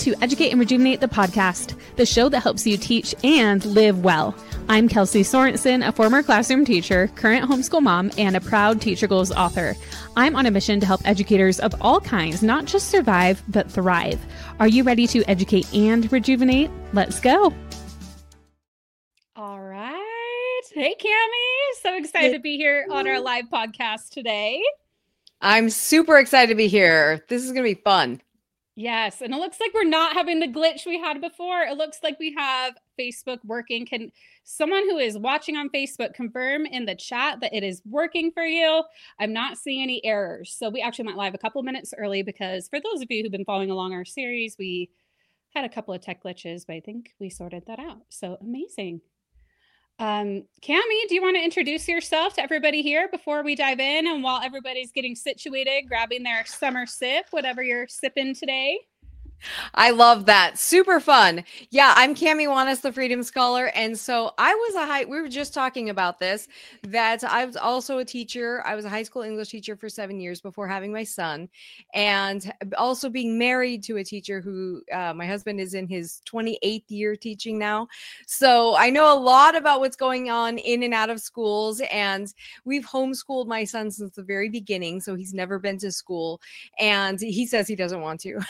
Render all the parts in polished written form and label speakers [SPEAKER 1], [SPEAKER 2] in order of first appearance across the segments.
[SPEAKER 1] to Educate and Rejuvenate the podcast, the show that helps you teach and live well. I'm Kelsey Sorensen, a former classroom teacher, current homeschool mom, and a proud Teacher Goals author. I'm on a mission to help educators of all kinds not just survive, but thrive. Are you ready to educate and rejuvenate? Let's go. All right. Hey, Cammie. So excited to be here on our live podcast today.
[SPEAKER 2] I'm super excited to be here. This is going to be fun.
[SPEAKER 1] Yes. And it looks like we're not having the glitch we had before. It looks like we have Facebook working. Can someone who is watching on Facebook confirm in the chat that it is working for you? I'm not seeing any errors. So we actually went live a couple minutes early because for those of you who've been following along our series, we had a couple of tech glitches, but I think we sorted that out. So amazing. Cammie, do you want to introduce yourself to everybody here before we dive in? And while everybody's getting situated, grabbing their summer sip, whatever you're sipping today.
[SPEAKER 2] I love that. Super fun. Yeah, I'm Cammie Wanis, the Freedom Scholar. And so we were just talking about this, that I was also a teacher. I was a high school English teacher for 7 years before having my son, and also being married to a teacher who, my husband is in his 28th year teaching now. So I know a lot about what's going on in and out of schools, and we've homeschooled my son since the very beginning. So he's never been to school, and he says he doesn't want to.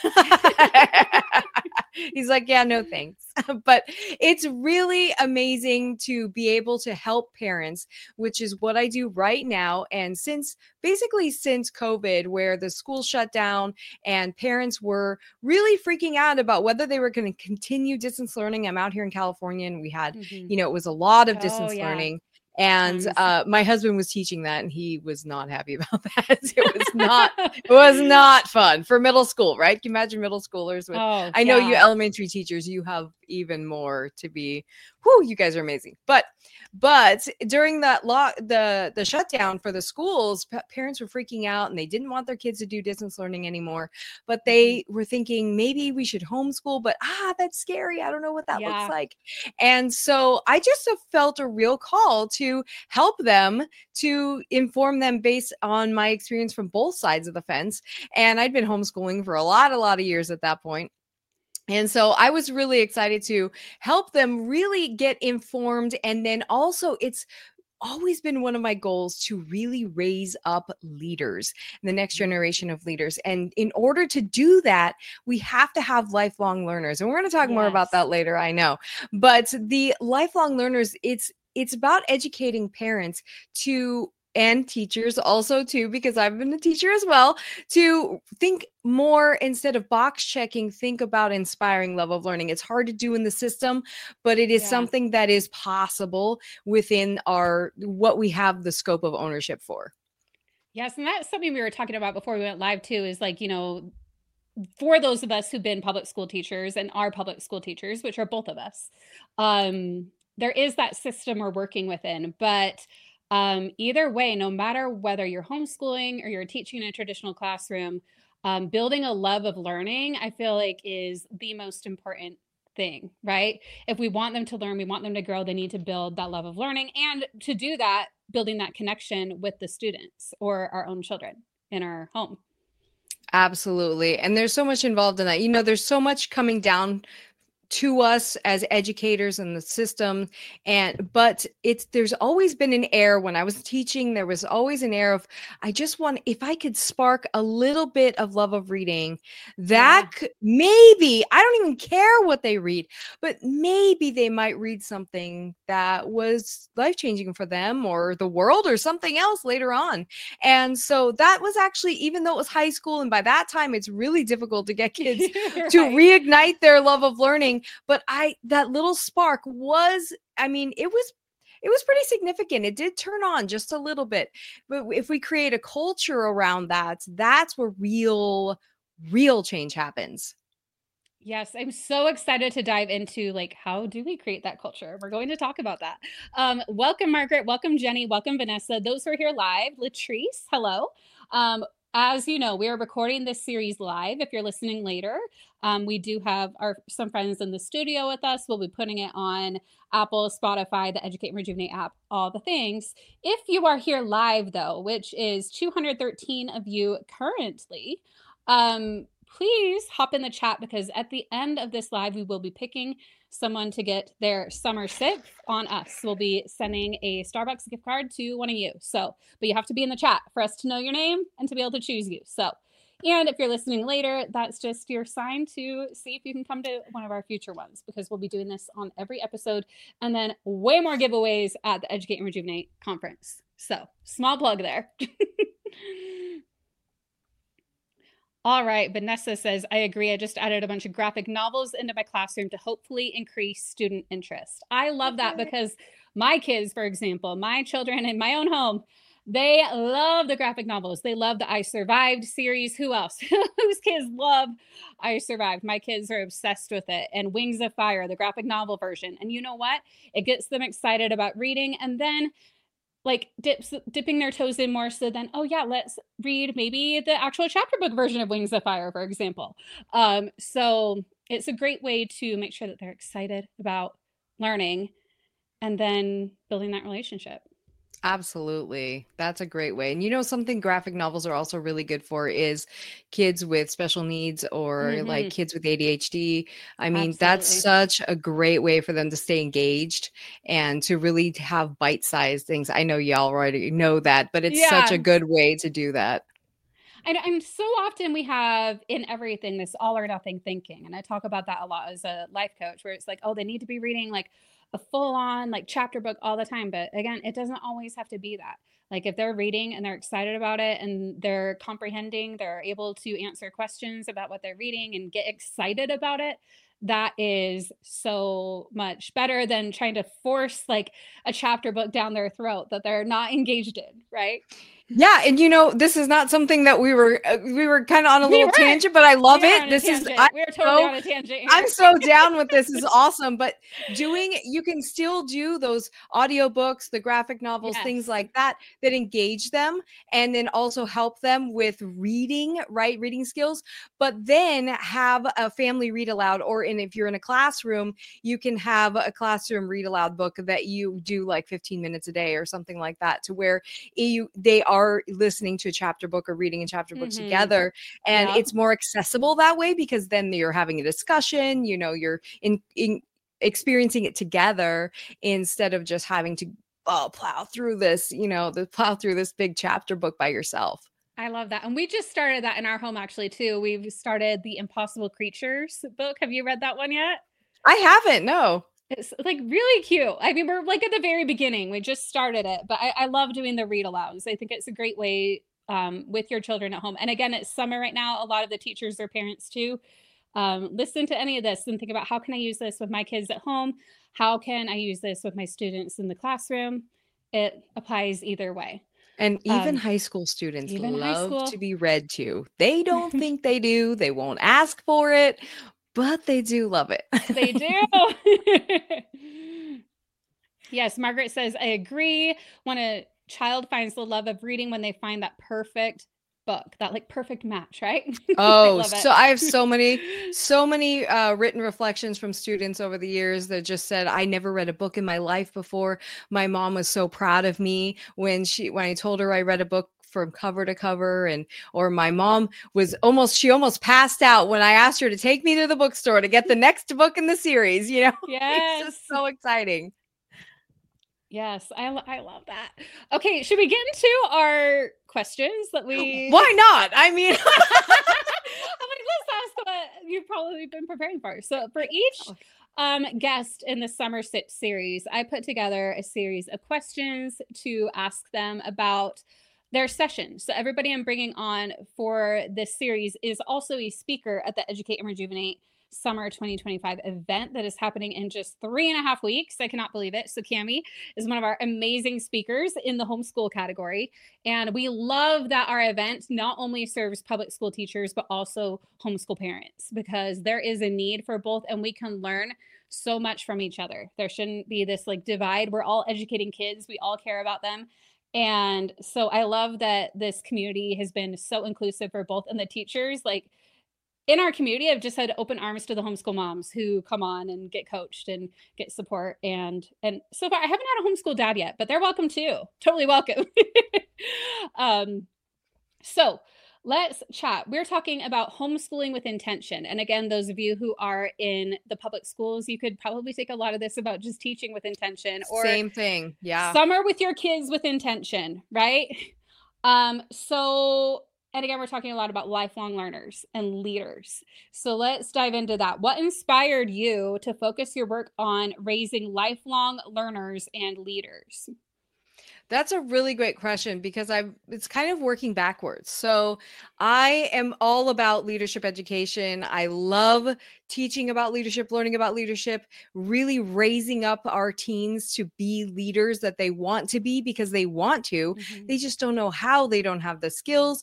[SPEAKER 2] He's like, yeah, no thanks. But it's really amazing to be able to help parents, which is what I do right now. And since COVID, where the school shut down and parents were really freaking out about whether they were going to continue distance learning. I'm out here in California, and we had, it was a lot of distance learning. And my husband was teaching that, and he was not happy about that. It was not fun for middle school, right? Can you imagine middle schoolers with, I know you elementary teachers, you have even more to be, you guys are amazing. But during that the shutdown for the schools, parents were freaking out, and they didn't want their kids to do distance learning anymore. But they were thinking maybe we should homeschool, but that's scary. I don't know what that looks like. And so I just have felt a real call to help them, to inform them based on my experience from both sides of the fence. And I'd been homeschooling for a lot of years at that point. And so I was really excited to help them really get informed. And then also it's always been one of my goals to really raise up leaders, the next generation of leaders. And in order to do that, we have to have lifelong learners. And we're going to talk more about that later, I know. But the lifelong learners, it's about educating parents and teachers also too, because I've been a teacher as well, to think more instead of box checking, think about inspiring love of learning. It's hard to do in the system, but it is something that is possible within what we have the scope of ownership for.
[SPEAKER 1] Yes. And that's something we were talking about before we went live too, is like, for those of us who've been public school teachers and are public school teachers, which are both of us, there is that system we're working within, but either way, no matter whether you're homeschooling or you're teaching in a traditional classroom, building a love of learning, I feel like is the most important thing, right? If we want them to learn, we want them to grow, they need to build that love of learning. And to do that, building that connection with the students or our own children in our home.
[SPEAKER 2] Absolutely. And there's so much involved in that. There's so much coming down to us as educators in the system. But there's always been an air when I was teaching, there was always an air of, if I could spark a little bit of love of reading, that maybe, I don't even care what they read, but maybe they might read something that was life-changing for them or the world or something else later on. And so that was actually, even though it was high school, and by that time it's really difficult to get kids to reignite their love of learning. But that little spark was, it was pretty significant. It did turn on just a little bit. But if we create a culture around that, that's where real change happens.
[SPEAKER 1] Yes, I'm so excited to dive into how do we create that culture? We're going to talk about that. Welcome, Margaret. Welcome, Jenny. Welcome, Vanessa. Those who are here live, Latrice, hello. As you know, we are recording this series live. If you're listening later, we do have some friends in the studio with us. We'll be putting it on Apple, Spotify, the Educate and Rejuvenate app, all the things. If you are here live, though, which is 213 of you currently, please hop in the chat, because at the end of this live, we will be picking someone to get their summer sip on us. We'll be sending a Starbucks gift card to one of you. So, but you have to be in the chat for us to know your name and to be able to choose you. So, and if you're listening later, that's just your sign to see if you can come to one of our future ones, because we'll be doing this on every episode, and then way more giveaways at the Educate and Rejuvenate conference. So, small plug there. All right, Vanessa says, I agree. I just added a bunch of graphic novels into my classroom to hopefully increase student interest. I love that, because my kids, for example, my children in my own home, they love the graphic novels. They love the I Survived series. Who else? Whose kids love I Survived? My kids are obsessed with it. And Wings of Fire, the graphic novel version. And you know what? It gets them excited about reading. And then like dipping their toes in more, so then, oh yeah, let's read maybe the actual chapter book version of Wings of Fire, for example. So it's a great way to make sure that they're excited about learning and then building that relationship.
[SPEAKER 2] Absolutely. That's a great way. And you know, something graphic novels are also really good for is kids with special needs, or like kids with ADHD. I mean, that's such a great way for them to stay engaged and to really have bite-sized things. I know y'all already know that, but it's such a good way to do that.
[SPEAKER 1] And so often we have in everything this all or nothing thinking. And I talk about that a lot as a life coach, where it's like, oh, they need to be reading like a full on like chapter book all the time. But again, it doesn't always have to be that. Like if they're reading and they're excited about it and they're comprehending, they're able to answer questions about what they're reading and get excited about it, that is so much better than trying to force like a chapter book down their throat that they're not engaged in, right?
[SPEAKER 2] Yeah, and you know, this is not something that we were kind of on a little tangent, but I love it. This is
[SPEAKER 1] we're totally on a tangent here.
[SPEAKER 2] I'm so down with this. This is awesome. But you can still do those audiobooks, the graphic novels, things like that engage them, and then also help them with reading, right? Reading skills, but then have a family read aloud, or if you're in a classroom, you can have a classroom read aloud book that you do like 15 minutes a day or something like that, to where they are listening to a chapter book or reading a chapter book together, and it's more accessible that way, because then you're having a discussion, you know, you're in experiencing it together, instead of just having to plow through this big chapter book by yourself.
[SPEAKER 1] I love that. And we just started that in our home actually too. We've started the Impossible Creatures book. Have you read that one yet?
[SPEAKER 2] I haven't, no.
[SPEAKER 1] It's like really cute. I mean, we're like at the very beginning. We just started it, but I love doing the read alouds. I think it's a great way with your children at home. And again, it's summer right now. A lot of the teachers are parents too. Listen to any of this and think about, how can I use this with my kids at home? How can I use this with my students in the classroom? It applies either way.
[SPEAKER 2] And even high school students love to be read to. They don't think they do. They won't ask for it, but they do love it.
[SPEAKER 1] They do. Yes, Margaret says, I agree. When a child finds the love of reading, when they find that perfect book, that like perfect match, right?
[SPEAKER 2] Oh, so I have so many written reflections from students over the years that just said, I never read a book in my life before. My mom was so proud of me when I told her I read a book from cover to cover, or my mom was almost passed out when I asked her to take me to the bookstore to get the next book in the series, you know.
[SPEAKER 1] Yes.
[SPEAKER 2] It's just so exciting.
[SPEAKER 1] Yes, I love that. Okay, should we get into our questions that we...
[SPEAKER 2] Why not? I mean,
[SPEAKER 1] I'm like, let's ask what you've probably been preparing for. So for each guest in the Summer Sip series, I put together a series of questions to ask them about their session. So everybody I'm bringing on for this series is also a speaker at the Educate and Rejuvenate Summer 2025 event that is happening in just 3.5 weeks. I cannot believe it. So Cami is one of our amazing speakers in the homeschool category. And we love that our event not only serves public school teachers, but also homeschool parents, because there is a need for both, and we can learn so much from each other. There shouldn't be this like divide. We're all educating kids. We all care about them. And so I love that this community has been so inclusive for both, and the teachers, like in our community, I've just had open arms to the homeschool moms who come on and get coached and get support. And so far I haven't had a homeschool dad yet, but they're welcome too. Totally welcome. So Let's chat. We're talking about homeschooling with intention. And again, those of you who are in the public schools, you could probably take a lot of this about just teaching with intention, or
[SPEAKER 2] Same thing. Yeah.
[SPEAKER 1] summer with your kids with intention, right? So, and again, we're talking a lot about lifelong learners and leaders. So let's dive into that. What inspired you to focus your work on raising lifelong learners and leaders?
[SPEAKER 2] That's a really great question because it's kind of working backwards. So I am all about leadership education. I love teaching about leadership, learning about leadership, really raising up our teens to be leaders that they want to be because they want to.
[SPEAKER 1] Mm-hmm.
[SPEAKER 2] They just don't know how. They don't have the skills.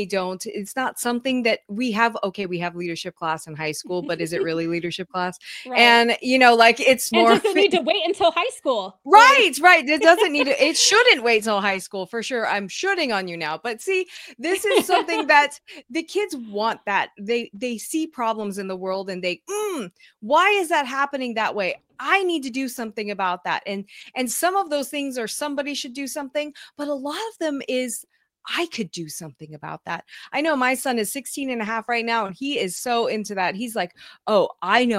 [SPEAKER 2] It's not something that we have. Okay, we have leadership class in high school, but is it really leadership class?
[SPEAKER 1] Right.
[SPEAKER 2] And, like it's
[SPEAKER 1] and
[SPEAKER 2] more.
[SPEAKER 1] does it need to wait until high school?
[SPEAKER 2] Right. It doesn't need to, it shouldn't wait till high school for sure. I'm shooting on you now, but see, this is something that the kids want. That they see problems in the world and why is that happening that way? I need to do something about that. And some of those things are somebody should do something, but a lot of them is I could do something about that. I know my son is 16 and a half right now, and he is so into that. He's like, oh,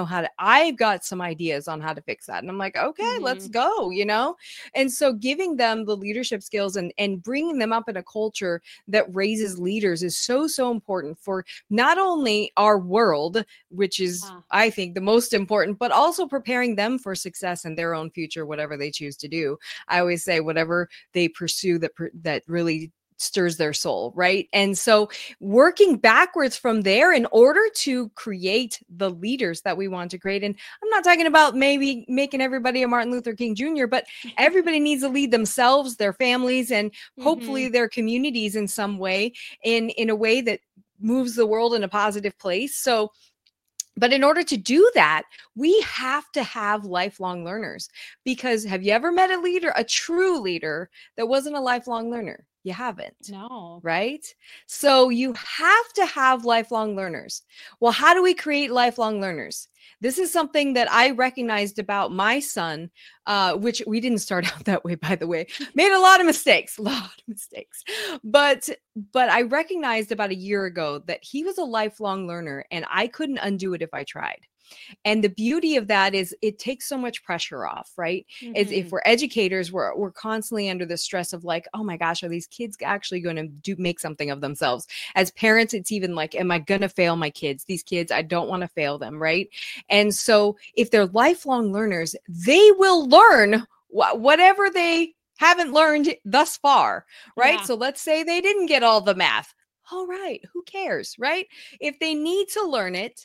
[SPEAKER 2] I've got some ideas on how to fix that. And I'm like, okay, let's go, And so giving them the leadership skills and bringing them up in a culture that raises leaders is so, so important for not only our world, which is, I think, the most important, but also preparing them for success in their own future, whatever they choose to do. I always say whatever they pursue that really stirs their soul, right? And so working backwards from there in order to create the leaders that we want to create. And I'm not talking about maybe making everybody a Martin Luther King Jr., but everybody needs to lead themselves, their families, and hopefully their communities in some way, in a way that moves the world in a positive place. So but in order to do that, we have to have lifelong learners, because have you ever met a true leader that wasn't a lifelong learner? You haven't.
[SPEAKER 1] No.
[SPEAKER 2] Right? So you have to have lifelong learners. Well, how do we create lifelong learners? This is something that I recognized about my son, which we didn't start out that way, by the way. Made a lot of mistakes. But I recognized about a year ago that he was a lifelong learner and I couldn't undo it if I tried. And the beauty of that is it takes so much pressure off, right? As if we're educators, we're constantly under the stress of like, oh my gosh, are these kids actually going to make something of themselves? As parents, it's even like, am I going to fail my kids? These kids, I don't want to fail them, right? And so if they're lifelong learners, they will learn whatever they haven't learned thus far, right?
[SPEAKER 1] Yeah.
[SPEAKER 2] So let's say they didn't get all the math. All right, who cares, right? If they need to learn it,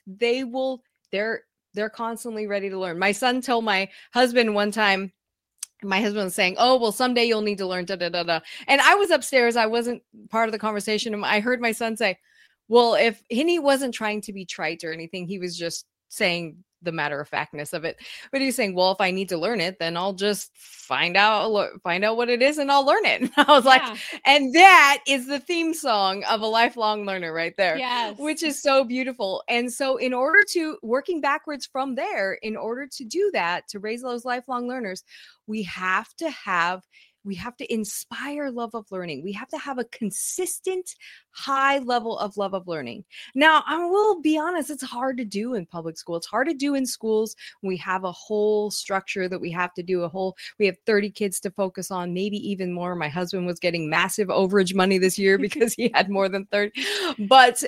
[SPEAKER 2] they're constantly ready to learn. My son told my husband one time, my husband was saying, oh, well, someday you'll need to learn da da da da. And I was upstairs. I wasn't part of the conversation. And I heard my son say, well, and he wasn't trying to be trite or anything. He was just saying the matter of factness of it. But he was saying, well, if I need to learn it, then I'll just find out what it is and I'll learn it. And I was like, and that is the theme song of a lifelong learner right there, which is so beautiful. And so in order to working backwards from there, in order to do that, to raise those lifelong learners, we have to inspire love of learning. We have to have a consistent high level of love of learning. Now, I will be honest, it's hard to do in public school. It's hard to do in schools. We have a whole structure that we have to do we have 30 kids to focus on, maybe even more. My husband was getting massive overage money this year because he had more than 30. But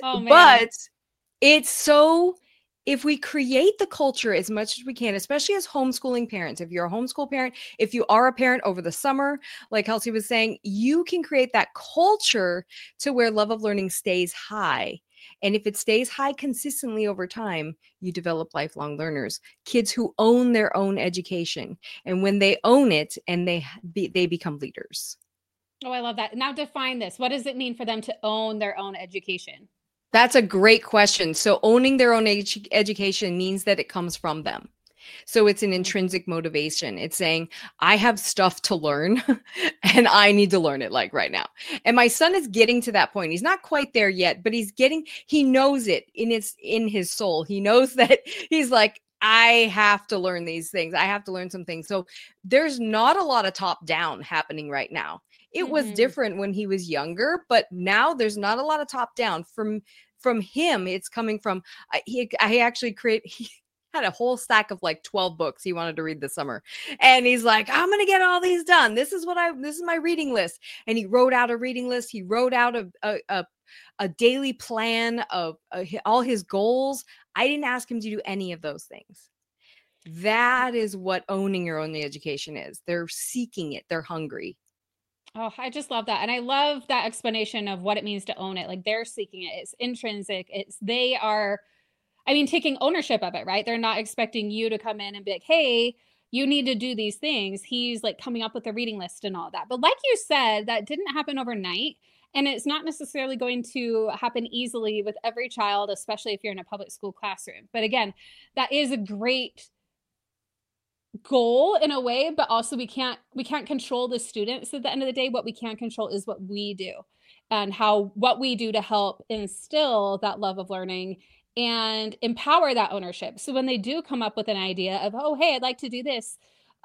[SPEAKER 2] it's so, if we create the culture as much as we can, especially as homeschooling parents, if you're a homeschool parent, if you are a parent over the summer, like Kelsey was saying, you can create that culture to where love of learning stays high. And if it stays high consistently over time, you develop lifelong learners, kids who own their own education. And when they own it, and they become leaders.
[SPEAKER 1] Oh, I love that. Now define this. What does it mean for them to own their own education?
[SPEAKER 2] That's a great question. So owning their own education means that it comes from them. So it's an intrinsic motivation. It's saying, I have stuff to learn and I need to learn it like right now. And my son is getting to that point. He's not quite there yet, but he knows it in his soul. He knows that he's like, I have to learn these things. I have to learn some things. So there's not a lot of top down happening right now. It was
[SPEAKER 1] Mhm.
[SPEAKER 2] different when he was younger, but now there's not a lot of top down from him. It's coming from I actually he had a whole stack of like 12 books he wanted to read this summer. And he's like, I'm going to get all these done. This is my reading list. And he wrote out a reading list. He wrote out a daily plan of all his goals. I didn't ask him to do any of those things. That is what owning your own education is. They're seeking it. They're hungry.
[SPEAKER 1] Oh, I just love that. And I love that explanation of what it means to own it. Like they're seeking it. It's intrinsic. They are, I mean, taking ownership of it, right? They're not expecting you to come in and be like, hey, you need to do these things. He's like coming up with a reading list and all that. But like you said, that didn't happen overnight. And it's not necessarily going to happen easily with every child, especially if you're in a public school classroom. But again, that is a great goal in a way, but also we can't control the students at the end of the day. What we can control is what we do and what we do to help instill that love of learning and empower that ownership. So when they do come up with an idea of, oh, hey, I'd like to do this,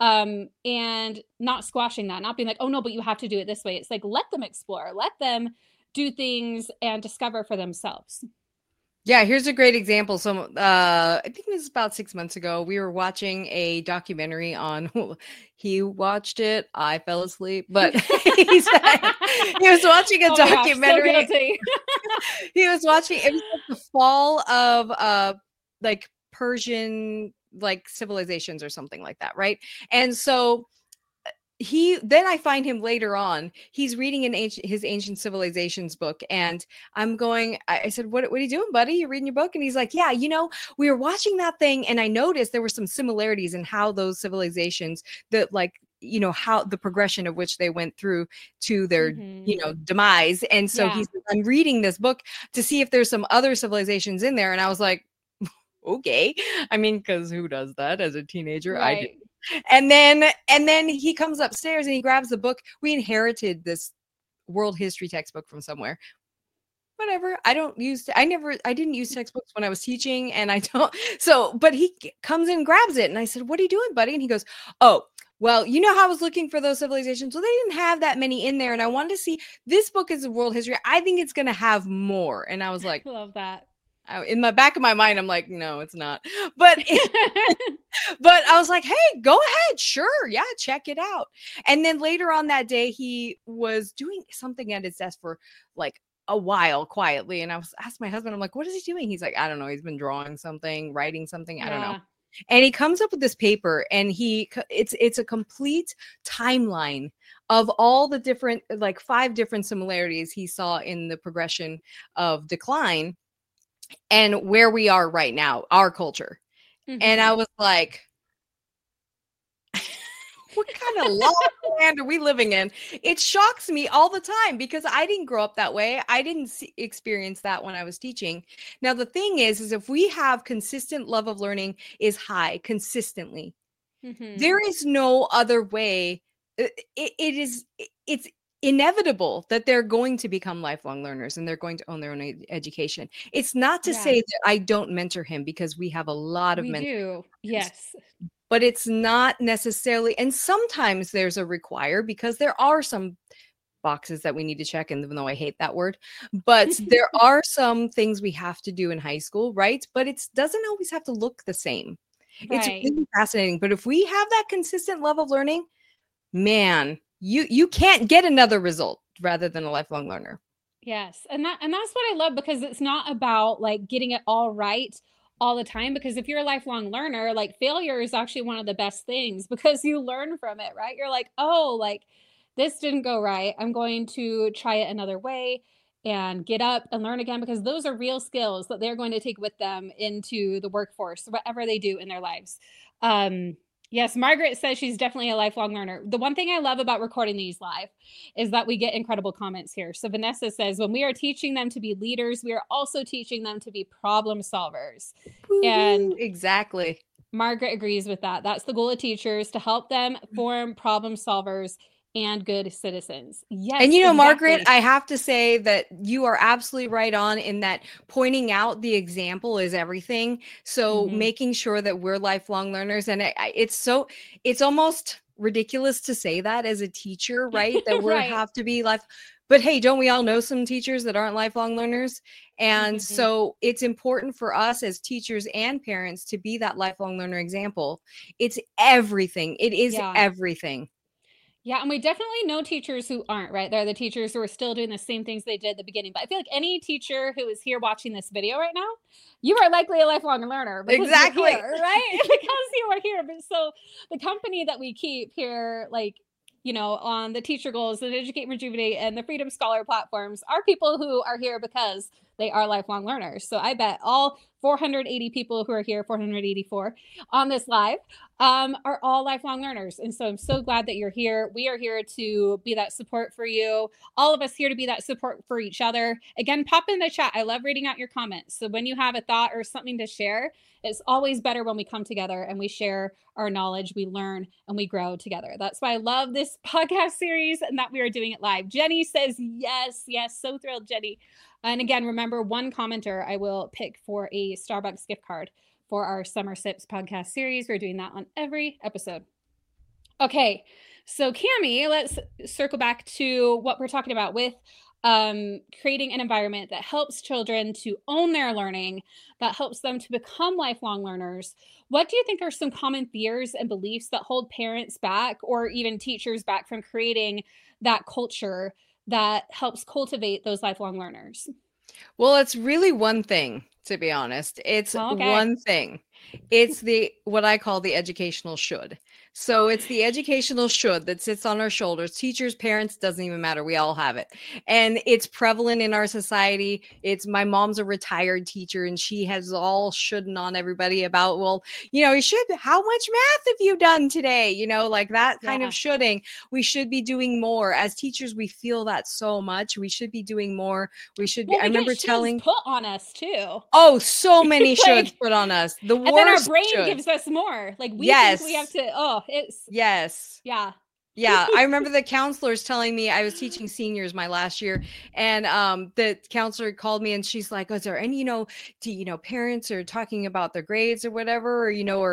[SPEAKER 1] and not squashing that, not being like, oh no, but you have to do it this way. It's like, let them explore, let them do things and discover for themselves.
[SPEAKER 2] Yeah, here's a great example. So, I think it was about 6 months ago. We were watching a documentary on. He watched it. I fell asleep, but he was watching a documentary.
[SPEAKER 1] Gosh, so guilty.
[SPEAKER 2] He was watching. It was like the fall of like Persian like civilizations or something like that, right? And so then I find him later on. He's reading his Ancient Civilizations book, and I said, what are you doing, buddy? You reading your book? And he's like, yeah, we were watching that thing, and I noticed there were some similarities in how those civilizations, that like, how the progression of which they went through to their, demise. And so I'm reading this book to see if there's some other civilizations in there. And I was like, okay. I mean, because who does that as a teenager?
[SPEAKER 1] Right.
[SPEAKER 2] I did. And then he comes upstairs and he grabs the book. We inherited this world history textbook from somewhere. Whatever. I didn't use textbooks when I was teaching, and I don't. So, but he comes in and grabs it, and I said, "What are you doing, buddy?" And he goes, "Oh, well, how I was looking for those civilizations. Well, they didn't have that many in there, and I wanted to see. This book is a world history. I think it's going to have more." And I was like,
[SPEAKER 1] "Love that."
[SPEAKER 2] In the back of my mind, I'm like, no, it's not. But but I was like, hey, go ahead. Sure. Yeah, check it out. And then later on that day, he was doing something at his desk for like a while quietly. And I was asked my husband, I'm like, what is he doing? He's like, I don't know. He's been drawing something, writing something. I don't know. And he comes up with this paper, and it's a complete timeline of all the different, like 5 different similarities he saw in the progression of decline and where we are right now, our culture. Mm-hmm. And I was like, what kind of law land are we living in? It shocks me all the time because I didn't grow up that way. I didn't experience that when I was teaching. Now, the thing is if we have consistent love of learning is high consistently, there is no other way. It's inevitable that they're going to become lifelong learners and they're going to own their own education. It's not to say that I don't mentor him, because we have a lot of mentors.
[SPEAKER 1] Do. Yes.
[SPEAKER 2] But it's not necessarily, and sometimes there's a require, because there are some boxes that we need to check, and even though I hate that word, but there are some things we have to do in high school, right? But it doesn't always have to look the same. Right. It's really fascinating. But if we have that consistent love of learning, man, you can't get another result rather than a lifelong learner.
[SPEAKER 1] Yes. And that's what I love, because it's not about like getting it all right all the time, because if you're a lifelong learner, like failure is actually one of the best things, because you learn from it, right? You're like, oh, like this didn't go right. I'm going to try it another way and get up and learn again, because those are real skills that they're going to take with them into the workforce, whatever they do in their lives. Yes, Margaret says she's definitely a lifelong learner. The one thing I love about recording these live is that we get incredible comments here. So Vanessa says, when we are teaching them to be leaders, we are also teaching them to be problem solvers.
[SPEAKER 2] Ooh, and exactly.
[SPEAKER 1] Margaret agrees with that. That's the goal of teachers, to help them form problem solvers and good citizens. Yes.
[SPEAKER 2] And exactly. Margaret, I have to say that you are absolutely right on in that pointing out the example is everything. So making sure that we're lifelong learners, and it's almost ridiculous to say that as a teacher, right? That we
[SPEAKER 1] Right.
[SPEAKER 2] have to be life. But hey, don't we all know some teachers that aren't lifelong learners? And
[SPEAKER 1] Mhm.
[SPEAKER 2] so it's important for us as teachers and parents to be that lifelong learner example. It's everything. It is
[SPEAKER 1] Yeah.
[SPEAKER 2] everything.
[SPEAKER 1] Yeah, and we definitely know teachers who aren't, right? They're the teachers who are still doing the same things they did at the beginning. But I feel like any teacher who is here watching this video right now, you are likely a lifelong learner because you're
[SPEAKER 2] Exactly.
[SPEAKER 1] here, right? Because you are here. But so the company that we keep here, like, on the Teacher Goals and Educate and Rejuvenate and the Freedom Scholar platforms are people who are here because they are lifelong learners. So I bet all 480 people who are here, 484 on this live, are all lifelong learners. And so I'm so glad that you're here. We are here to be that support for you. All of us here to be that support for each other. Again, pop in the chat. I love reading out your comments. So when you have a thought or something to share, it's always better when we come together and we share our knowledge, we learn, and we grow together. That's why I love this podcast series and that we are doing it live. Jenny says yes, yes. So thrilled, Jenny. And again, remember, one commenter I will pick for a Starbucks gift card for our Summer Sips podcast series. We're doing that on every episode. Okay, so Cami, let's circle back to what we're talking about with creating an environment that helps children to own their learning, that helps them to become lifelong learners. What do you think are some common fears and beliefs that hold parents back or even teachers back from creating that culture that helps cultivate those lifelong learners?
[SPEAKER 2] Well, it's really one thing, to be honest. It's
[SPEAKER 1] Oh, okay.
[SPEAKER 2] one thing. It's the what I call the educational should. So it's the educational should that sits on our shoulders. Teachers, parents, doesn't even matter. We all have it. And it's prevalent in our society. It's my mom's a retired teacher and she has all shouldn't on everybody about, well, you should, how much math have you done today? Like that kind of
[SPEAKER 1] Yeah.
[SPEAKER 2] shoulding. We should be doing more. As teachers, we feel that so much. We should be doing more. We should be,
[SPEAKER 1] Well,
[SPEAKER 2] I
[SPEAKER 1] we get
[SPEAKER 2] remember
[SPEAKER 1] shoulds
[SPEAKER 2] telling,
[SPEAKER 1] put on us too.
[SPEAKER 2] oh, so many shoulds
[SPEAKER 1] Like,
[SPEAKER 2] put on us. The
[SPEAKER 1] and then our
[SPEAKER 2] worst
[SPEAKER 1] brain
[SPEAKER 2] should.
[SPEAKER 1] gives us more. Like we think we have
[SPEAKER 2] Yes.
[SPEAKER 1] to, it's,
[SPEAKER 2] Yes.
[SPEAKER 1] yeah.
[SPEAKER 2] Yeah, I remember the counselors telling me I was teaching seniors my last year, and the counselor called me and she's like, "Oh, is there any, parents are talking about their grades or whatever,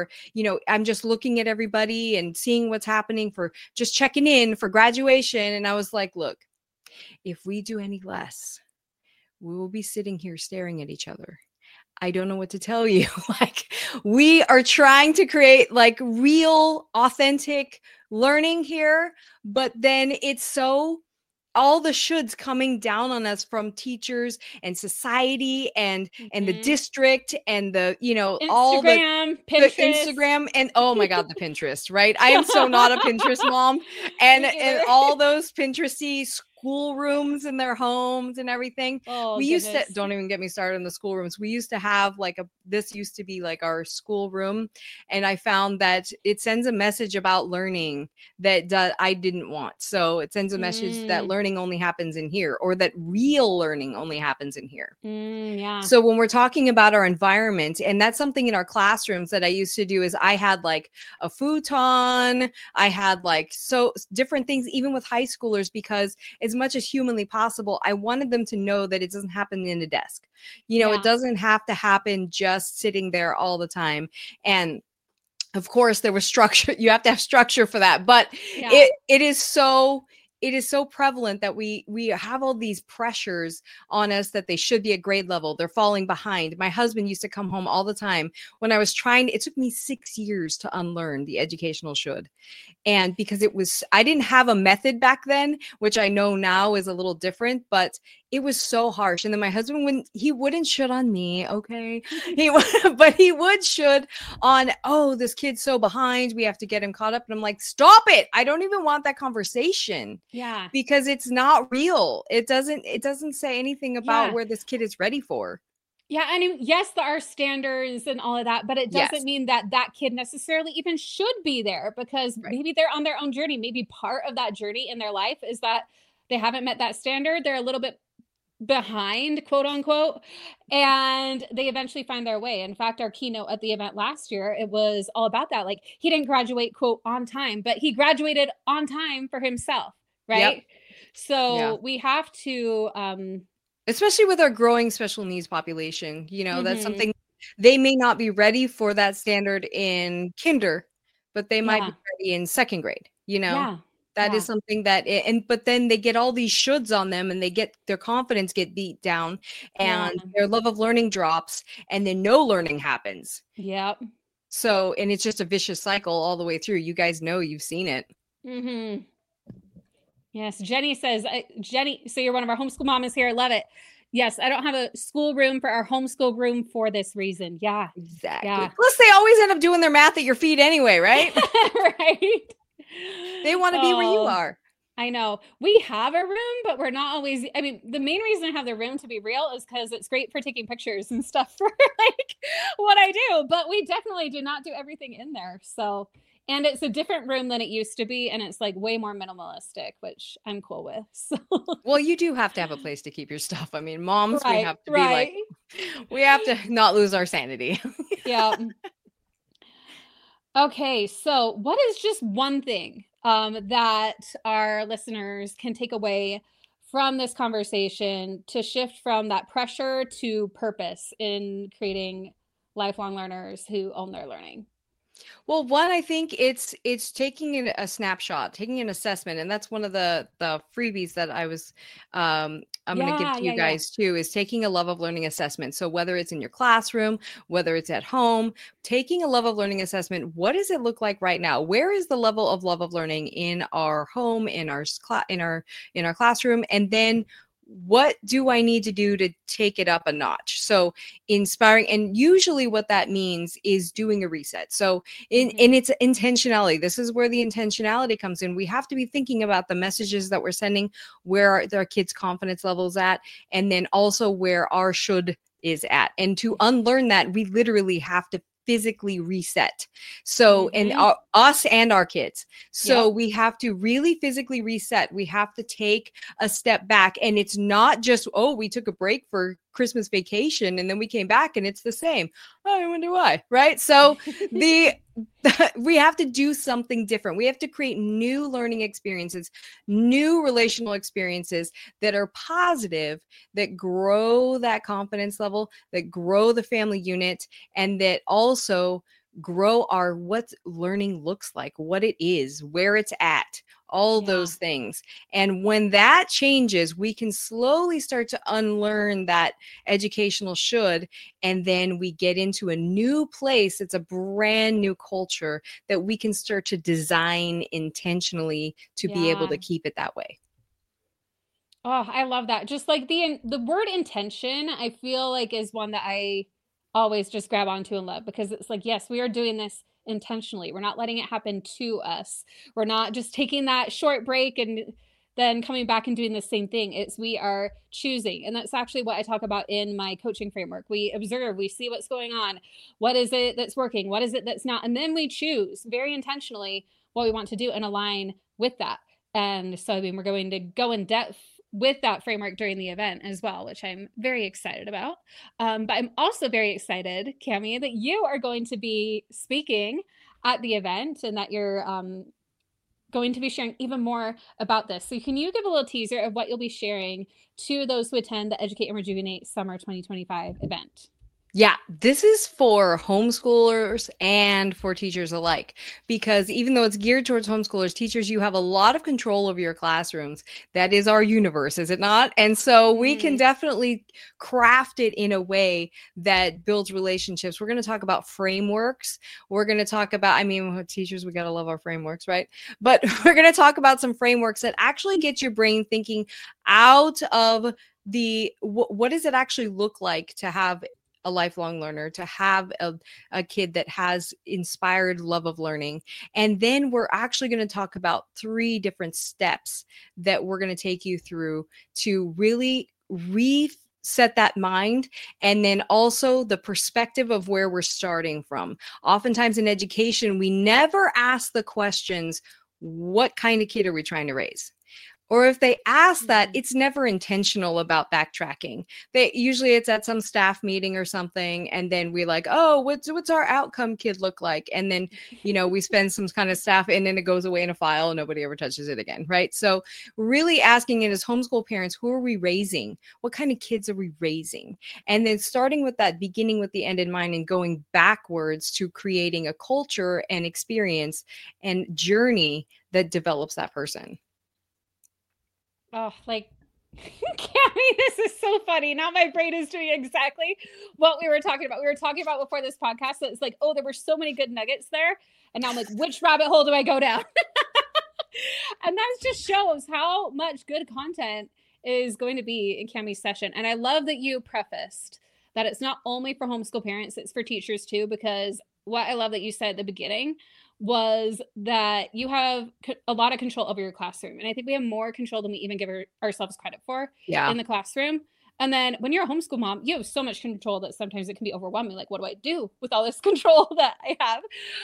[SPEAKER 2] I'm just looking at everybody and seeing what's happening for just checking in for graduation." And I was like, "Look, if we do any less, we will be sitting here staring at each other. I don't know what to tell you." Like, we are trying to create like real, authentic learning here, but then it's so all the shoulds coming down on us from teachers and society and the
[SPEAKER 1] Mhm.
[SPEAKER 2] district and all
[SPEAKER 1] Instagram,
[SPEAKER 2] the
[SPEAKER 1] Pinterest.
[SPEAKER 2] Instagram and oh my god, the Pinterest, right? I am so not a Pinterest mom. And
[SPEAKER 1] Me either.
[SPEAKER 2] all those Pinteresty school rooms in their homes and everything.
[SPEAKER 1] Oh
[SPEAKER 2] We used to,
[SPEAKER 1] goodness.
[SPEAKER 2] don't even get me started on the schoolrooms. We used to have like this used to be like our school room. And I found that it sends a message about learning that I didn't want. So it sends a message that
[SPEAKER 1] Mm,
[SPEAKER 2] learning only happens in here, or that real learning only happens in here.
[SPEAKER 1] yeah.
[SPEAKER 2] So when we're talking about our environment, and that's something in our classrooms that I used to do, is I had like a futon, I had like so different things, even with high schoolers, because as much as humanly possible, I wanted them to know that it doesn't happen in a desk. It
[SPEAKER 1] Yeah.
[SPEAKER 2] doesn't have to happen just sitting there all the time. And of course there was structure. You have to have structure for that, but
[SPEAKER 1] Yeah.
[SPEAKER 2] it is so prevalent that we have all these pressures on us that they should be at grade level. They're falling behind. My husband used to come home all the time when I was trying. It took me 6 years to unlearn the educational should. And because I didn't have a method back then, which I know now is a little different, but it was so harsh. And then my husband wouldn't should on me. Okay. But he would should on, oh, this kid's so behind. We have to get him caught up. And I'm like, stop it. I don't even want that conversation
[SPEAKER 1] Yeah.
[SPEAKER 2] because it's not real. It doesn't say anything about
[SPEAKER 1] Yeah.
[SPEAKER 2] where this kid is ready for.
[SPEAKER 1] Yeah, I mean, yes, there are standards and all of that, but it doesn't
[SPEAKER 2] Yes.
[SPEAKER 1] mean that that kid necessarily even should be there because
[SPEAKER 2] Right.
[SPEAKER 1] maybe they're on their own journey. Maybe part of that journey in their life is that they haven't met that standard. They're a little bit behind, quote unquote, and they eventually find their way. In fact, our keynote at the event last year, it was all about that. Like he didn't graduate, quote, on time, but he graduated on time for himself,
[SPEAKER 2] Yep.
[SPEAKER 1] right? So
[SPEAKER 2] Yeah.
[SPEAKER 1] we have to
[SPEAKER 2] Especially with our growing special needs population, that's
[SPEAKER 1] mhm,
[SPEAKER 2] something they may not be ready for that standard in kinder, but they might
[SPEAKER 1] yeah.
[SPEAKER 2] be ready in second grade. you know.
[SPEAKER 1] Yeah.
[SPEAKER 2] That is
[SPEAKER 1] Yeah.
[SPEAKER 2] something that but then they get all these shoulds on them, and they get their confidence get beat down,
[SPEAKER 1] Yeah.
[SPEAKER 2] and their love of learning drops, and then no learning happens.
[SPEAKER 1] Yep.
[SPEAKER 2] So, and it's just a vicious cycle all the way through. You guys know, you've seen it.
[SPEAKER 1] Mm-hmm. Yes. Jenny says, Jenny, so you're one of our homeschool mamas here. I love it. Yes. I don't have a school room for our homeschool room for this reason. Yeah.
[SPEAKER 2] Exactly.
[SPEAKER 1] Yeah.
[SPEAKER 2] Plus, they always end up doing their math at your feet anyway, right?
[SPEAKER 1] Right.
[SPEAKER 2] They want to be where you are.
[SPEAKER 1] I know. We have a room, but we're not always. I mean, the main reason I have the room, to be real, is because it's great for taking pictures and stuff for like what I do. But we definitely do not do everything in there. So, and it's a different room than it used to be, and it's like way more minimalistic, which I'm cool with. So,
[SPEAKER 2] Well, you do have to have a place to keep your stuff. I mean, moms, we
[SPEAKER 1] right,
[SPEAKER 2] have to be
[SPEAKER 1] right,
[SPEAKER 2] like, we have to not lose our sanity.
[SPEAKER 1] yeah. Okay, so what is just one thing that our listeners can take away from this conversation to shift from that pressure to purpose in creating lifelong learners who own their learning?
[SPEAKER 2] Well, one, I think it's taking a snapshot, taking an assessment, and that's one of the freebies that I'm going to give
[SPEAKER 1] Yeah,
[SPEAKER 2] to
[SPEAKER 1] yeah,
[SPEAKER 2] you
[SPEAKER 1] yeah.
[SPEAKER 2] guys too, is taking a love of learning assessment. So whether it's in your classroom, whether it's at home, taking a love of learning assessment, what does it look like right now? Where is the level of love of learning in our home, in our in our classroom, and then what do I need to do to take it up a notch? So inspiring, and usually what that means is doing a reset. So in its intentionality, this is where the intentionality comes in. We have to be thinking about the messages that we're sending, where our kids' confidence levels at, and then also where our should is at. And to unlearn that, we literally have to physically reset. So, and us and our kids. So
[SPEAKER 1] Yep.
[SPEAKER 2] we have to really physically reset. We have to take a step back, and it's not just, oh, we took a break for Christmas vacation and then we came back and it's the same. Oh, I wonder why, right? So we have to do something different. We have to create new learning experiences, new relational experiences that are positive, that grow that confidence level, that grow the family unit, and that also grow our what learning looks like, what it is, where it's at, all those things. And when that changes, we can slowly start to unlearn that educational should, and then we get into a new place. It's a brand new culture that we can start to design intentionally to be able to keep it that way.
[SPEAKER 1] Oh, I love that. Just like the word intention, I feel like is one that I always just grab onto and love, because it's like, yes, we are doing this intentionally. We're not letting it happen to us. We're not just taking that short break and then coming back and doing the same thing. It's we are choosing. And that's actually what I talk about in my coaching framework. We observe, we see what's going on. What is it that's working? What is it that's not? And then we choose very intentionally what we want to do and align with that. And so, I mean, we're going to go in depth with that framework during the event as well, which I'm very excited about. But I'm also very excited, Cami, that you are going to be speaking at the event and that you're going to be sharing even more about this. So can you give a little teaser of what you'll be sharing to those who attend the Educate and Rejuvenate Summer 2025 event?
[SPEAKER 2] Yeah, this is for homeschoolers and for teachers alike, because even though it's geared towards homeschoolers, teachers, you have a lot of control over your classrooms. That is our universe, is it not? And so we can definitely craft it in a way that builds relationships. We're going to talk about frameworks. We're going to talk about, I mean, teachers, we got to love our frameworks, right? But we're going to talk about some frameworks that actually get your brain thinking out of the, what does it actually look like to have a lifelong learner, to have a kid that has inspired love of learning. And then we're actually going to talk about 3 different steps that we're going to take you through to really reset that mind, and then also the perspective of where we're starting from. Oftentimes in education, we never ask the questions, what kind of kid are we trying to raise? Or if they ask that,
[SPEAKER 1] Mhm.
[SPEAKER 2] it's never intentional about backtracking. They usually it's at some staff meeting or something, and then we like, oh, what's our outcome kid look like? And then we spend some kind of staff, and then it goes away in a file, and nobody ever touches it again, right? So really asking it as homeschool parents, who are we raising? What kind of kids are we raising? And then starting with that, beginning with the end in mind, and going backwards to creating a culture and experience and journey that develops that person.
[SPEAKER 1] Oh, like, Cami, this is so funny. Now my brain is doing exactly what we were talking about. We were talking about before this podcast. So it's like, oh, there were so many good nuggets there. And now I'm like, which rabbit hole do I go down? And that just shows how much good content is going to be in Cami's session. And I love that you prefaced that it's not only for homeschool parents, it's for teachers too, because what I love that you said at the beginning was that you have a lot of control over your classroom. And I think we have more control than we even give ourselves credit for
[SPEAKER 2] Yeah,
[SPEAKER 1] in the classroom. And then when you're a homeschool mom, you have so much control that sometimes it can be overwhelming. Like, what do I do with all this control that I have?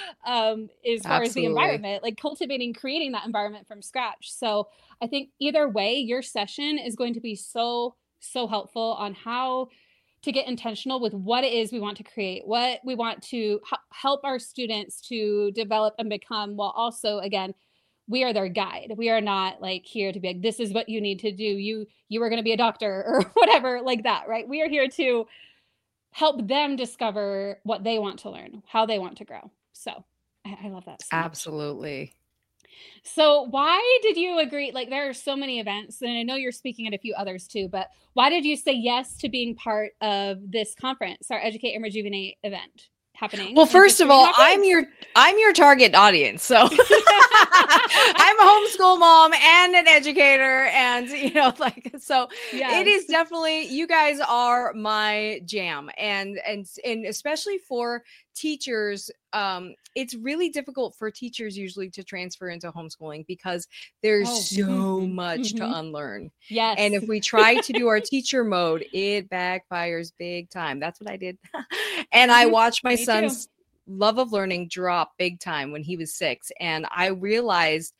[SPEAKER 1] As far as the
[SPEAKER 2] absolutely.
[SPEAKER 1] environment, like cultivating, creating that environment from scratch. So I think either way, your session is going to be so, so helpful on how to get intentional with what it is we want to create, what we want to help our students to develop and become, while also, again, we are their guide. We are not like here to be like, this is what you need to do. You are going to be a doctor or whatever like that, right? We are here to help them discover what they want to learn, how they want to grow. So I love that so much.
[SPEAKER 2] Absolutely.
[SPEAKER 1] So why did you agree? Like, there are so many events, and I know you're speaking at a few others too, but why did you say yes to being part of this conference, our Educate and Rejuvenate event happening
[SPEAKER 2] Well,
[SPEAKER 1] in
[SPEAKER 2] first
[SPEAKER 1] just
[SPEAKER 2] of
[SPEAKER 1] three and a
[SPEAKER 2] all,
[SPEAKER 1] half
[SPEAKER 2] I'm
[SPEAKER 1] weeks?
[SPEAKER 2] your target audience. So I'm a homeschool mom and an educator, and like, so it
[SPEAKER 1] Yes.
[SPEAKER 2] is definitely, you guys are my jam. And especially for teachers, it's really difficult for teachers usually to transfer into homeschooling because there's
[SPEAKER 1] Oh,
[SPEAKER 2] so much to unlearn. And
[SPEAKER 1] yes.
[SPEAKER 2] if we try to do our teacher mode, it backfires big time. That's what I did. And I watched my
[SPEAKER 1] Me too.
[SPEAKER 2] son's love of learning drop big time when he was 6. And I realized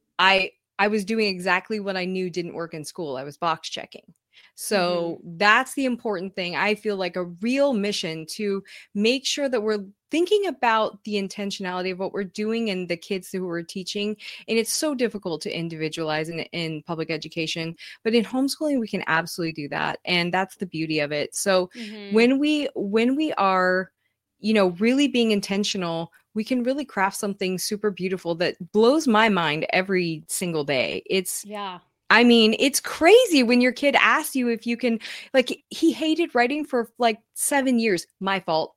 [SPEAKER 2] I I was doing exactly what I knew didn't work in school. I was box checking.
[SPEAKER 1] Hmm.
[SPEAKER 2] So that's the important thing. I feel like a real mission to make sure that we're thinking about the intentionality of what we're doing and the kids who we're teaching. And it's so difficult to individualize in public education, but in homeschooling we can absolutely do that. And that's the beauty of it. So
[SPEAKER 1] Hmm.
[SPEAKER 2] when we are really being intentional, we can really craft something super beautiful that blows my mind every single day.
[SPEAKER 1] Yeah.
[SPEAKER 2] I mean, it's crazy when your kid asks you if you can, like, he hated writing for like 7 years. My fault.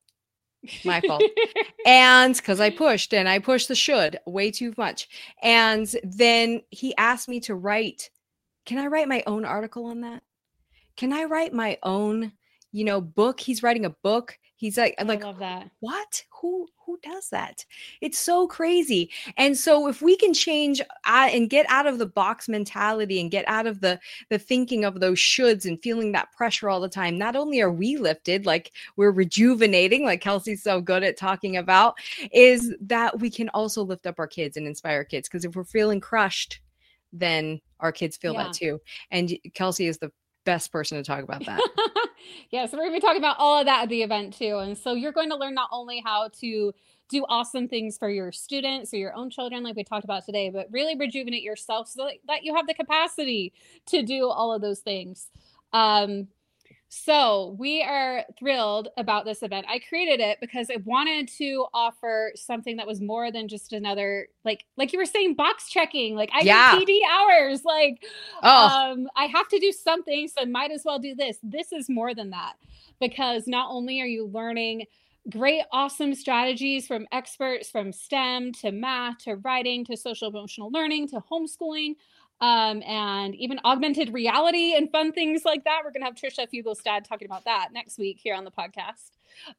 [SPEAKER 2] My fault. And because I pushed the should way too much. And then he asked me to write, can I write my own article on that? Can I write my own, book? He's writing a book. He's like,
[SPEAKER 1] Oh, I love that.
[SPEAKER 2] what? Who does that? It's so crazy. And so if we can change and get out of the box mentality and get out of the thinking of those shoulds and feeling that pressure all the time, not only are we lifted, like we're rejuvenating, like Kelsey's so good at talking about, is that we can also lift up our kids and inspire kids. Because if we're feeling crushed, then our kids feel that
[SPEAKER 1] Yeah.
[SPEAKER 2] too. And Kelsey is the best person to talk about that.
[SPEAKER 1] Yeah, so we're going to be talking about all of that at the event too. And so you're going to learn not only how to do awesome things for your students or your own children, like we talked about today, but really rejuvenate yourself so that you have the capacity to do all of those things. Um, so we are thrilled about this event. I created it because I wanted to offer something that was more than just another, like you were saying, box checking. Like, I need
[SPEAKER 2] Yeah.
[SPEAKER 1] PD hours. Like,
[SPEAKER 2] Oh,
[SPEAKER 1] I have to do something, so I might as well do this. This is more than that, because not only are you learning great, awesome strategies from experts from STEM to math to writing to social emotional learning to homeschooling, and even augmented reality and fun things like that. We're going to have Trisha Fugelstad talking about that next week here on the podcast.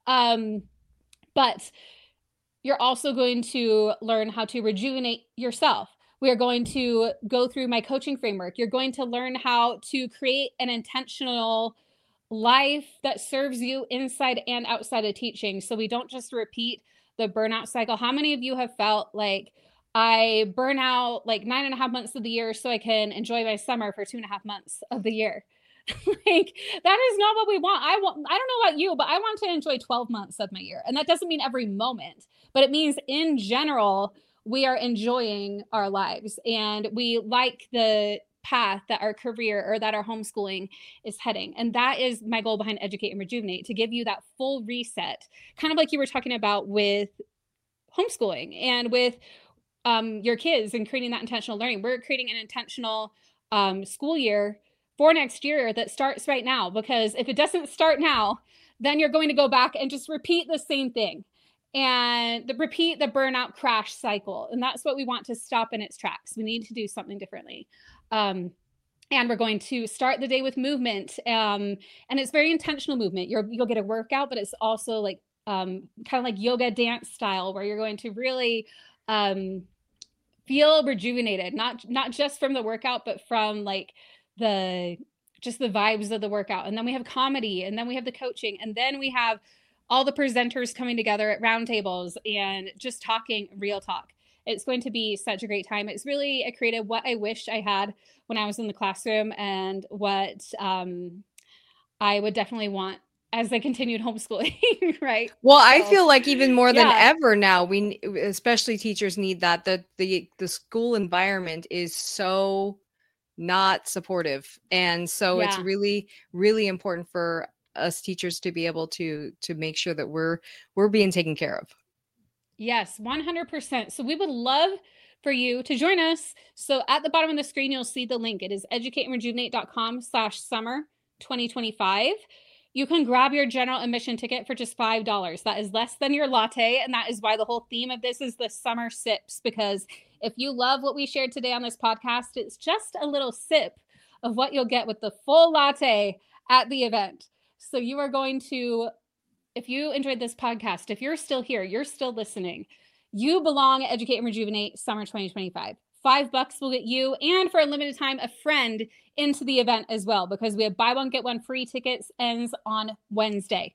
[SPEAKER 1] But you're also going to learn how to rejuvenate yourself. We are going to go through my coaching framework. You're going to learn how to create an intentional life that serves you inside and outside of teaching. So we don't just repeat the burnout cycle. How many of you have felt like, I burn out like 9.5 months of the year so I can enjoy my summer for 2.5 months of the year. Like that is not what we want. I don't know about you, but I want to enjoy 12 months of my year. And that doesn't mean every moment, but it means in general, we are enjoying our lives and we like the path that our career or that our homeschooling is heading. And that is my goal behind Educate and Rejuvenate, to give you that full reset, kind of like you were talking about with homeschooling and with your kids and creating that intentional learning. We're creating an intentional school year for next year that starts right now, because if it doesn't start now, then you're going to go back and just repeat the same thing and repeat the burnout crash cycle. And that's what we want to stop in its tracks. We need to do something differently. And we're going to start the day with movement. And it's very intentional movement. You'll get a workout, but it's also like kind of like yoga dance style, where you're going to really feel rejuvenated, not just from the workout, but from like the vibes of the workout. And then we have comedy, and then we have the coaching, and then we have all the presenters coming together at roundtables and just talking real talk. It's going to be such a great time. It's really created what I wish I had when I was in the classroom, and what I would definitely want as I continued homeschooling, right?
[SPEAKER 2] Well, I feel like even more than
[SPEAKER 1] yeah.
[SPEAKER 2] ever now, we, especially teachers, need that. The school environment is so not supportive. And so it's
[SPEAKER 1] Yeah.
[SPEAKER 2] really, really important for us teachers to be able to make sure that we're being taken care of.
[SPEAKER 1] Yes, 100%. So we would love for you to join us. So at the bottom of the screen, you'll see the link. It is educateandrejuvenate.com/summer 2025. You can grab your general admission ticket for just $5. That is less than your latte. And that is why the whole theme of this is the summer sips, because if you love what we shared today on this podcast, it's just a little sip of what you'll get with the full latte at the event. So you are going to, if you enjoyed this podcast, if you're still here, you're still listening, you belong at Educate and Rejuvenate Summer 2025. $5 will get you, and for a limited time, a friend into the event as well, because we have buy one, get one free tickets, ends on Wednesday.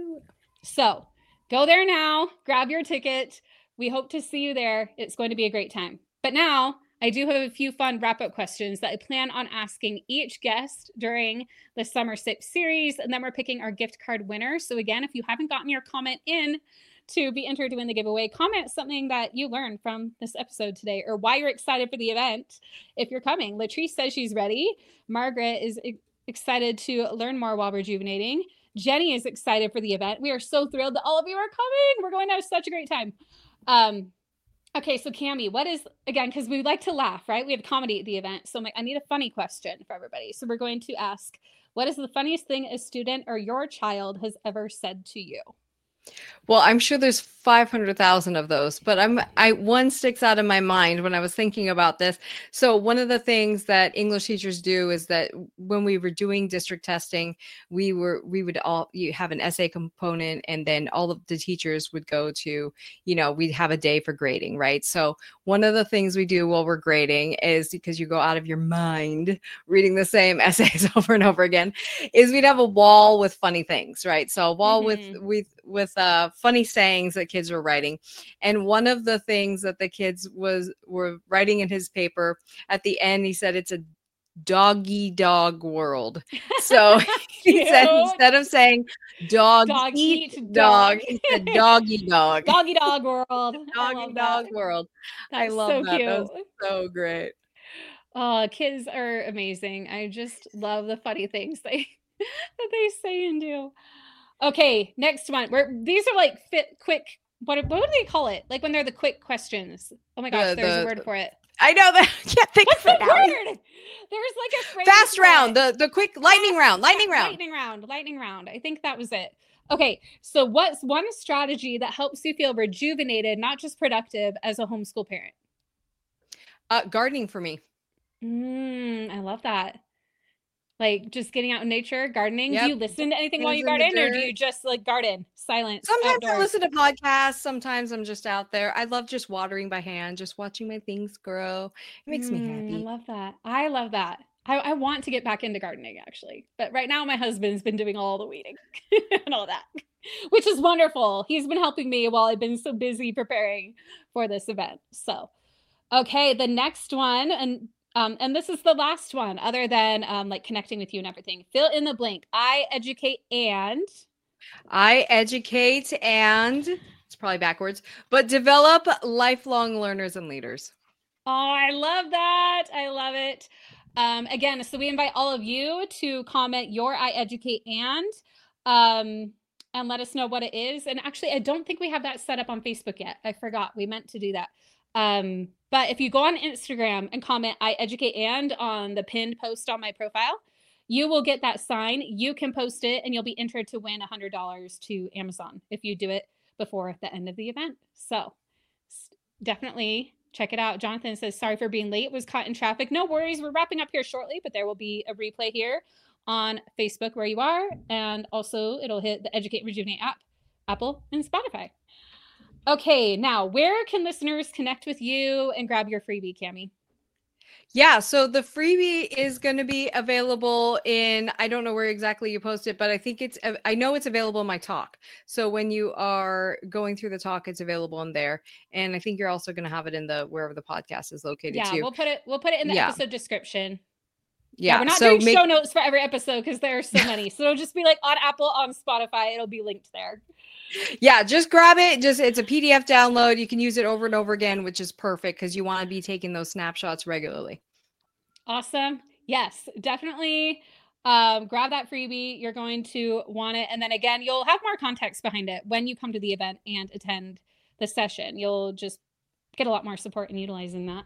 [SPEAKER 1] So go there now, grab your ticket. We hope to see you there. It's going to be a great time. But now I do have a few fun wrap-up questions that I plan on asking each guest during the Summer Sip series, and then we're picking our gift card winner. So again, if you haven't gotten your comment in to be entered to win the giveaway, comment something that you learned from this episode today, or why you're excited for the event if you're coming. Latrice says she's ready. Margaret is excited to learn more while rejuvenating. Jenny is excited for the event. We are so thrilled that all of you are coming. We're going to have such a great time. Okay, so Cami, what is, again, because we like to laugh, right? We have comedy at the event. So I'm like, I need a funny question for everybody. So we're going to ask, what is the funniest thing a student or your child has ever said to you?
[SPEAKER 2] Well, I'm sure there's 500,000 of those, but one sticks out in my mind when I was thinking about this. So one of the things that English teachers do is that when we were doing district testing, you have an essay component, and then all of the teachers would go to, we'd have a day for grading, right? So one of the things we do while we're grading is, because you go out of your mind reading the same essays over and over again, is we'd have a wall with funny things, right? So a wall with funny sayings that kids were writing. And one of the things that the kids were writing in his paper, at the end, he said, it's a doggy dog world. So he said, instead of saying dog eat dog, he said doggy dog.
[SPEAKER 1] Doggy dog world.
[SPEAKER 2] Doggy dog world. I love
[SPEAKER 1] so
[SPEAKER 2] that.
[SPEAKER 1] Cute.
[SPEAKER 2] That was so great.
[SPEAKER 1] Kids are amazing. I just love the funny things that they say and do. Okay, next one. These are like quick. What do they call it? Like when they're the quick questions. Oh my gosh, there's a word for it.
[SPEAKER 2] I know that. I can't think
[SPEAKER 1] What's
[SPEAKER 2] of it
[SPEAKER 1] the
[SPEAKER 2] now.
[SPEAKER 1] word? There's like a phrase.
[SPEAKER 2] Fast round. The quick lightning round. Lightning
[SPEAKER 1] round. I think that was it. Okay, so what's one strategy that helps you feel rejuvenated, not just productive, as a homeschool parent?
[SPEAKER 2] Gardening for me.
[SPEAKER 1] I love that. Like just getting out in nature, gardening.
[SPEAKER 2] Yep.
[SPEAKER 1] Do you listen to anything while you garden, or do you just like garden, silence?
[SPEAKER 2] Sometimes
[SPEAKER 1] outdoors?
[SPEAKER 2] I listen to podcasts. Sometimes I'm just out there. I love just watering by hand, just watching my things grow. It makes me happy.
[SPEAKER 1] I love that. I want to get back into gardening, actually. But right now, my husband's been doing all the weeding and all that, which is wonderful. He's been helping me while I've been so busy preparing for this event. So Okay, the next one, and this is the last one, other than like connecting with you and everything. Fill in the blank. I educate and
[SPEAKER 2] I educate and it's probably backwards, but develop lifelong learners and leaders.
[SPEAKER 1] oh, I love that. I love it. Again, so we invite all of you to comment your I educate and let us know what it is. And actually, I don't think we have that set up on Facebook yet. I forgot. We meant to do that. But if you go on Instagram and comment I educate and on the pinned post on my profile, you will get that sign. You can post it and you'll be entered to win $100 to Amazon if you do it before the end of the event. So definitely check it out. Jonathan says, sorry for being late, was caught in traffic. No worries. We're wrapping up here shortly, but there will be a replay here on Facebook where you are. And also it'll hit the Educate Rejuvenate app, Apple, and Spotify. Okay, now where can listeners connect with you and grab your freebie, Cami?
[SPEAKER 2] Yeah, so the freebie is going to be available in, I don't know where exactly you post it, but I know it's available in my talk. So when you are going through the talk, it's available in there. And I think you're also going to have it in the, wherever the podcast is located too.
[SPEAKER 1] We'll put it in the episode description.
[SPEAKER 2] Yeah,
[SPEAKER 1] we're not doing show notes for every episode because there are so many. So it'll just be like on Apple, on Spotify, it'll be linked there.
[SPEAKER 2] Yeah, just grab it. It's a PDF download. You can use it over and over again, which is perfect because you want to be taking those snapshots regularly.
[SPEAKER 1] Awesome. Yes, definitely grab that freebie. You're going to want it. And then again, you'll have more context behind it when you come to the event and attend the session. You'll just get a lot more support in utilizing that.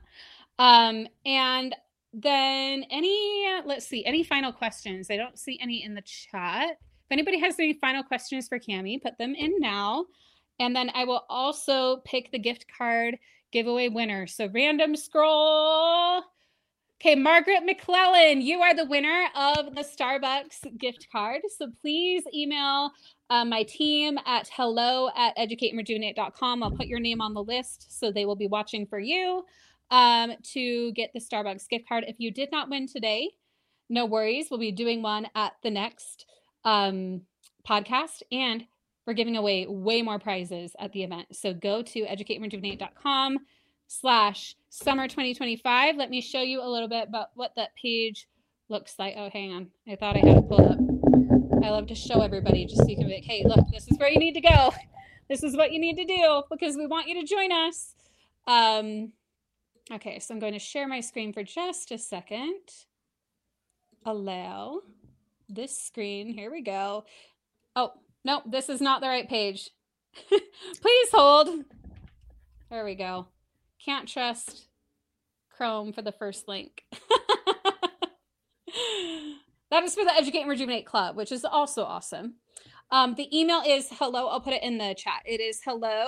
[SPEAKER 1] And then any final questions? I don't see any in the chat. If anybody has any final questions for Cami, put them in now. And then I will also pick the gift card giveaway winner. So random scroll. Okay, Margaret McClellan, you are the winner of the Starbucks gift card. So please email my team at hello@educateandrejuvenate.com. I'll put your name on the list so they will be watching for you to get the Starbucks gift card. If you did not win today, no worries. We'll be doing one at the next podcast, and we're giving away way more prizes at the event. So go to educateandrejuvenate.com/summer 2025. Let me show you a little bit about what that page looks like. Oh, hang on. I thought I had it pulled up. I love to show everybody just so you can be like, hey, look, this is where you need to go. This is what you need to do because we want you to join us. Okay, so I'm going to share my screen for just a second. Allow this screen. Here we go. Oh, no, this is not the right page. Please hold. There we go. Can't trust Chrome for the first link. That is for the Educate and Rejuvenate Club, which is also awesome. The email is hello. I'll put it in the chat. It is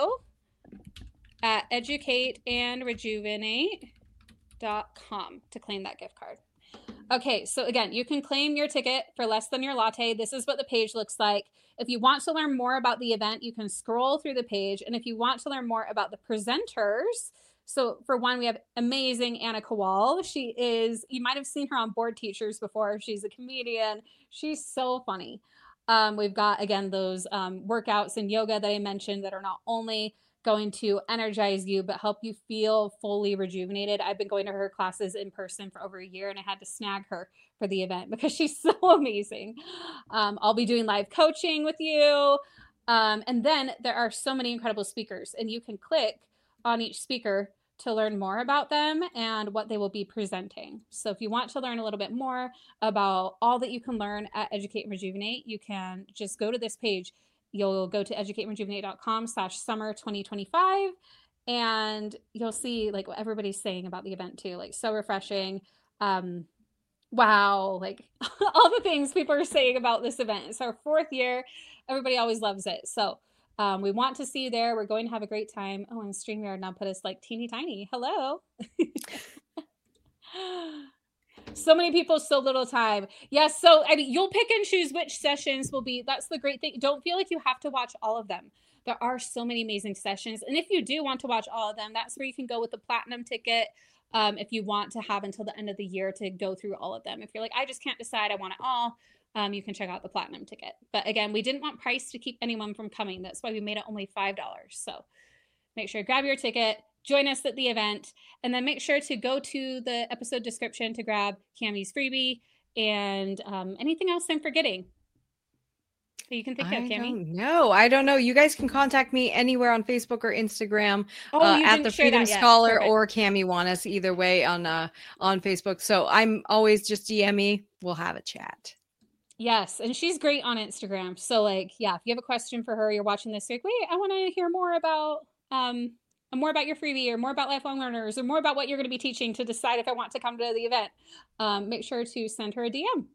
[SPEAKER 1] hello@educateandrejuvenate.com to claim that gift card. Okay, so again, you can claim your ticket for less than your latte. This is what the page looks like. If you want to learn more about the event, you can scroll through the page. And if you want to learn more about the presenters, so for one, we have amazing Anna Kowal. You might have seen her on Board Teachers before. She's a comedian. She's so funny. We've got, again, those workouts and yoga that I mentioned that are not only going to energize you, but help you feel fully rejuvenated. I've been going to her classes in person for over a year, and I had to snag her for the event because she's so amazing. I'll be doing live coaching with you. And then there are so many incredible speakers, and you can click on each speaker to learn more about them and what they will be presenting. So if you want to learn a little bit more about all that you can learn at Educate and Rejuvenate, you can just go to this page. You'll go to educateandrejuvenate.com/summer 2025, and you'll see like what everybody's saying about the event too. Like, so refreshing. Wow. Like all the things people are saying about this event. It's our 4th year. Everybody always loves it. So we want to see you there. We're going to have a great time. Oh, and StreamYard now put us like teeny tiny. Hello. So many people, so little time. Yes. So, I mean, you'll pick and choose which sessions will be. That's the great thing. Don't feel like you have to watch all of them. There are so many amazing sessions. And if you do want to watch all of them, that's where you can go with the platinum ticket. If you want to have until the end of the year to go through all of them. If you're like, I just can't decide, I want it all, you can check out the platinum ticket. But again, we didn't want price to keep anyone from coming. That's why we made it only $5. So make sure you grab your ticket, join us at the event, and then make sure to go to the episode description to grab Cammie's freebie and anything else I'm forgetting that you can think of, Cammie.
[SPEAKER 2] I don't know. You guys can contact me anywhere on Facebook or Instagram
[SPEAKER 1] at
[SPEAKER 2] the Freedom Scholar or Cammie Wanis, either way on Facebook. So I'm always just DM me. We'll have a chat.
[SPEAKER 1] Yes, and she's great on Instagram. So like, yeah, if you have a question for her, you're watching this, like, wait, I want to hear more about your freebie, or more about lifelong learners, or more about what you're going to be teaching to decide if I want to come to the event. Make sure to send her a DM.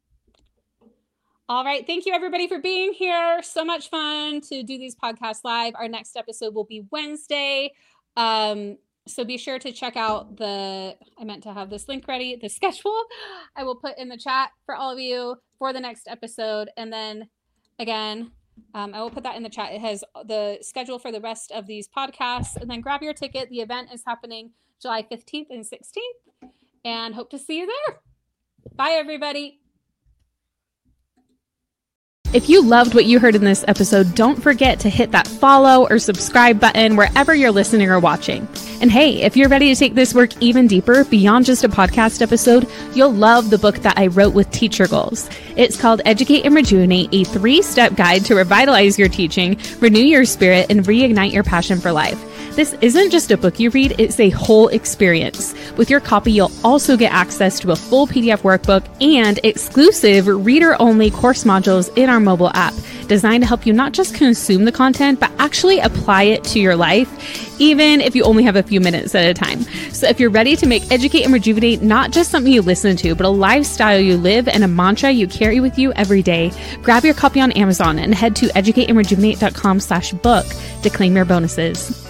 [SPEAKER 1] All right. Thank you, everybody, for being here. So much fun to do these podcasts live. Our next episode will be Wednesday. So be sure to check out I meant to have this link ready, the schedule I will put in the chat for all of you for the next episode. And then again, I will put that in the chat. It has the schedule for the rest of these podcasts. And then grab your ticket. The event is happening July 15th and 16th. And hope to see you there. Bye, everybody. If you loved what you heard in this episode, don't forget to hit that follow or subscribe button wherever you're listening or watching. And hey, if you're ready to take this work even deeper beyond just a podcast episode, you'll love the book that I wrote with Teacher Goals. It's called Educate and Rejuvenate, a 3-step guide to revitalize your teaching, renew your spirit, and reignite your passion for life. This isn't just a book you read, it's a whole experience. With your copy, you'll also get access to a full PDF workbook and exclusive reader-only course modules in our mobile app, designed to help you not just consume the content, but actually apply it to your life, even if you only have a few minutes at a time. So if you're ready to make Educate and Rejuvenate not just something you listen to, but a lifestyle you live and a mantra you carry with you every day, grab your copy on Amazon and head to educateandrejuvenate.com/book to claim your bonuses.